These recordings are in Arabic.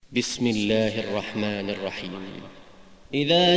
بسم الله الرحمن الرحيم. إذا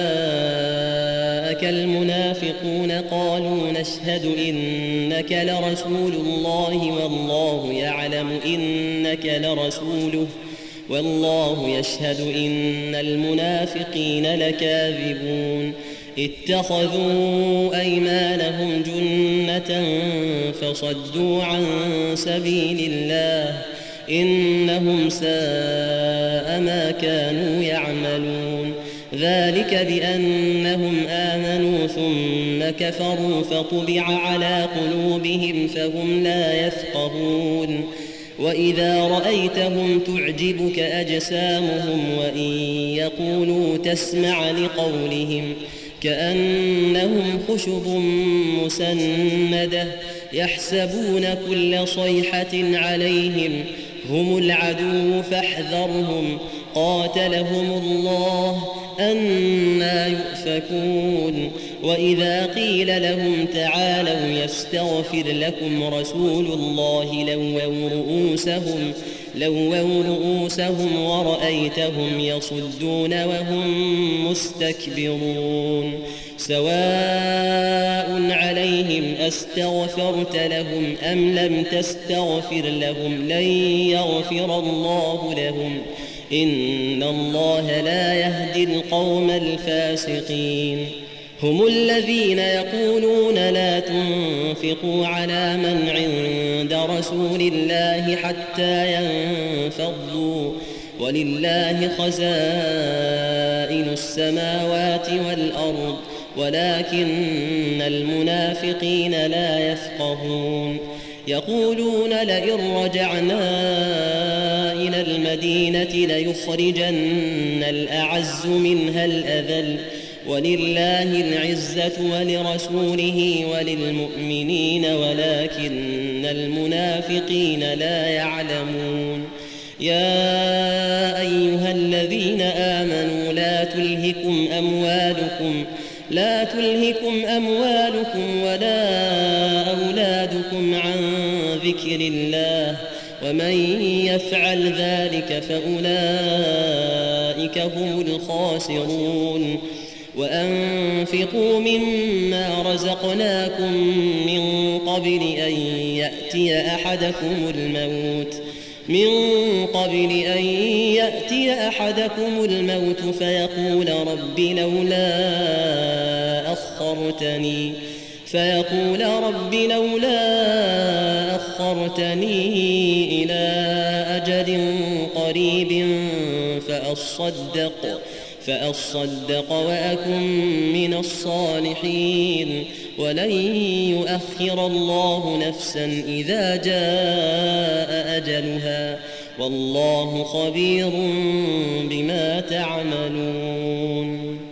جاءك المنافقون قالوا نشهد إنك لرسول الله والله يعلم إنك لرسوله والله يشهد إن المنافقين لكاذبون اتخذوا أيمانهم جنة فصدوا عن سبيل الله إنهم ساء ما كانوا يعملون ذلك بأنهم آمنوا ثم كفروا فطبع على قلوبهم فهم لا يفقهون وإذا رأيتهم تعجبك أجسامهم وإن يقولوا تسمع لقولهم كأنهم خشب مسندة يحسبون كل صيحة عليهم هم العدو فاحذرهم قاتلهم الله أنى يؤفكون وإذا قيل لهم تعالوا يستغفر لكم رسول الله لووا رؤوسهم ورأيتهم يصدون وهم مستكبرون سواء عليهم أستغفرت لهم أم لم تستغفر لهم لن يغفر الله لهم إن الله لا يهدي القوم الفاسقين هم الذين يقولون لا تنفقوا على من عند رسول الله حتى ينفضوا ولله خزائن السماوات والأرض ولكن المنافقين لا يفقهون يقولون لئن رجعنا إلى المدينة ليخرجن الأعز منها الأذل ولله العزة ولرسوله وللمؤمنين ولكن المنافقين لا يعلمون يا أيها الذين آمنوا لا تلهكم أموالكم ولا أولادكم عن ذكر الله ومن يفعل ذلك فأولئك هم الخاسرون وأنفقوا مما رزقناكم من قبل أن يأتي أحدكم الموت فيقول رب لولا أخرتني إلى أجل قريب فأصدق وأكن من الصالحين ولن يؤخر الله نفسا إذا جاء أجلها والله خبير بما تعملون.